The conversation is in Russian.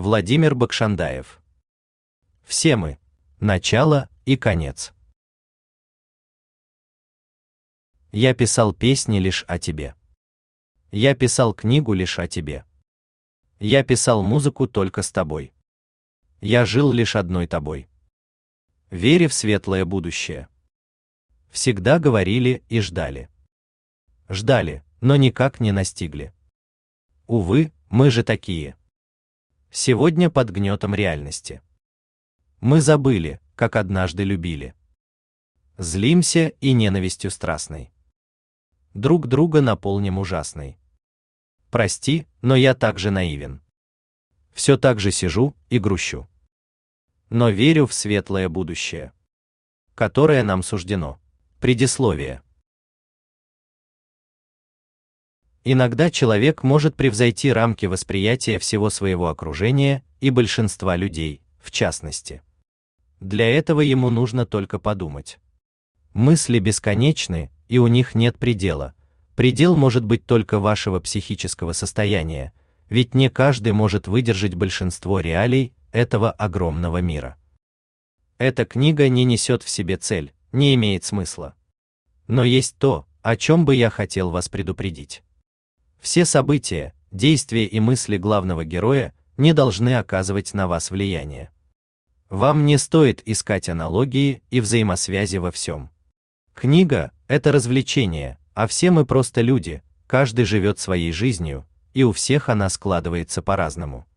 Владимир Бакшандаев. Все мы. Начало и конец. Я писал песни лишь о тебе. Я писал книгу лишь о тебе. Я писал музыку только с тобой. Я жил лишь одной тобой. Веря в светлое будущее. Всегда говорили и ждали. Ждали, но никак не настигли. Увы, мы же такие. Сегодня под гнетом реальности. Мы забыли, как однажды любили. Злимся и ненавистью страстной. Друг друга наполним ужасной. Прости, но я так же наивен. Все так же сижу и грущу. Но верю в светлое будущее, которое нам суждено. Предисловие. Иногда человек может превзойти рамки восприятия всего своего окружения и большинства людей, в частности. Для этого ему нужно только подумать. Мысли бесконечны, и у них нет предела. Предел может быть только вашего психического состояния, ведь не каждый может выдержать большинство реалий этого огромного мира. Эта книга не несет в себе цель, не имеет смысла. Но есть то, о чем бы я хотел вас предупредить. Все события, действия и мысли главного героя не должны оказывать на вас влияние. Вам не стоит искать аналогии и взаимосвязи во всем. Книга – это развлечение, а все мы просто люди, каждый живет своей жизнью, и у всех она складывается по-разному.